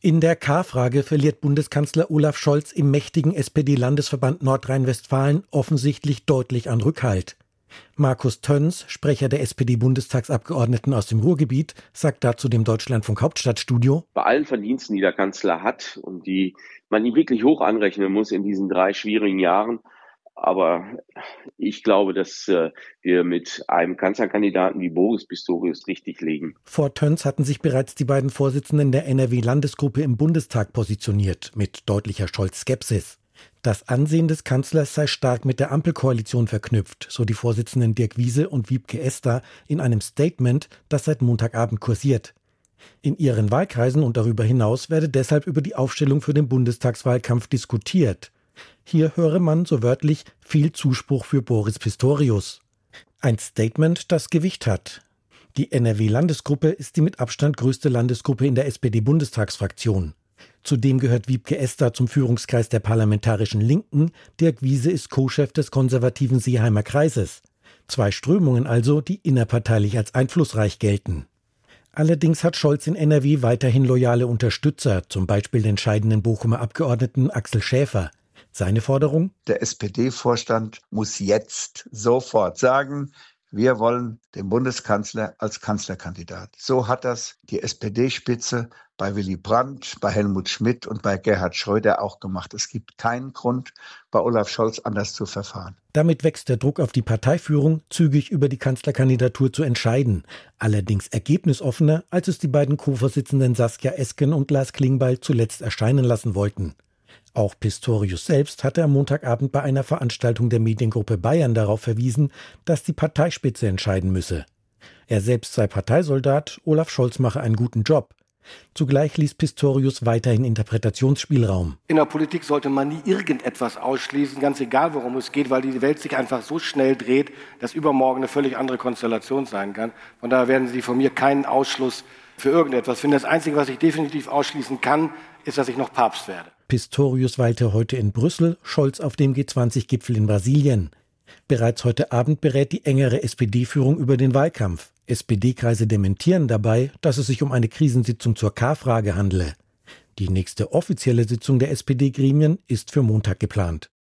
In der K-Frage verliert Bundeskanzler Olaf Scholz im mächtigen SPD-Landesverband Nordrhein-Westfalen offensichtlich deutlich an Rückhalt. Markus Töns, Sprecher der SPD-Bundestagsabgeordneten aus dem Ruhrgebiet, sagt dazu dem Deutschlandfunk Hauptstadtstudio: Bei allen Verdiensten, die der Kanzler hat und die man ihm wirklich hoch anrechnen muss in diesen 3 schwierigen Jahren, aber ich glaube, dass wir mit einem Kanzlerkandidaten wie Boris Pistorius richtig liegen. Vor Töns hatten sich bereits die beiden Vorsitzenden der NRW-Landesgruppe im Bundestag positioniert, mit deutlicher Scholz-Skepsis. Das Ansehen des Kanzlers sei stark mit der Ampelkoalition verknüpft, so die Vorsitzenden Dirk Wiese und Wiebke Esther in einem Statement, das seit Montagabend kursiert. In ihren Wahlkreisen und darüber hinaus werde deshalb über die Aufstellung für den Bundestagswahlkampf diskutiert. Hier höre man, so wörtlich, viel Zuspruch für Boris Pistorius. Ein Statement, das Gewicht hat. Die NRW-Landesgruppe ist die mit Abstand größte Landesgruppe in der SPD-Bundestagsfraktion. Zudem gehört Wiebke Esther zum Führungskreis der parlamentarischen Linken, Dirk Wiese ist Co-Chef des konservativen Seeheimer Kreises. 2 Strömungen also, die innerparteilich als einflussreich gelten. Allerdings hat Scholz in NRW weiterhin loyale Unterstützer, zum Beispiel den scheidenden Bochumer Abgeordneten Axel Schäfer. Seine Forderung? Der SPD-Vorstand muss jetzt sofort sagen, wir wollen den Bundeskanzler als Kanzlerkandidat. So hat das die SPD-Spitze bei Willy Brandt, bei Helmut Schmidt und bei Gerhard Schröder auch gemacht. Es gibt keinen Grund, bei Olaf Scholz anders zu verfahren. Damit wächst der Druck auf die Parteiführung, zügig über die Kanzlerkandidatur zu entscheiden. Allerdings ergebnisoffener, als es die beiden Co-Vorsitzenden Saskia Esken und Lars Klingbeil zuletzt erscheinen lassen wollten. Auch Pistorius selbst hatte am Montagabend bei einer Veranstaltung der Mediengruppe Bayern darauf verwiesen, dass die Parteispitze entscheiden müsse. Er selbst sei Parteisoldat, Olaf Scholz mache einen guten Job. Zugleich ließ Pistorius weiterhin Interpretationsspielraum. In der Politik sollte man nie irgendetwas ausschließen, ganz egal worum es geht, weil die Welt sich einfach so schnell dreht, dass übermorgen eine völlig andere Konstellation sein kann. Von daher werden Sie von mir keinen Ausschluss für irgendetwas finden. Das Einzige, was ich definitiv ausschließen kann, ist, dass ich noch Papst werde. Pistorius weilte heute in Brüssel, Scholz auf dem G20-Gipfel in Brasilien. Bereits heute Abend berät die engere SPD-Führung über den Wahlkampf. SPD-Kreise dementieren dabei, dass es sich um eine Krisensitzung zur K-Frage handle. Die nächste offizielle Sitzung der SPD-Gremien ist für Montag geplant.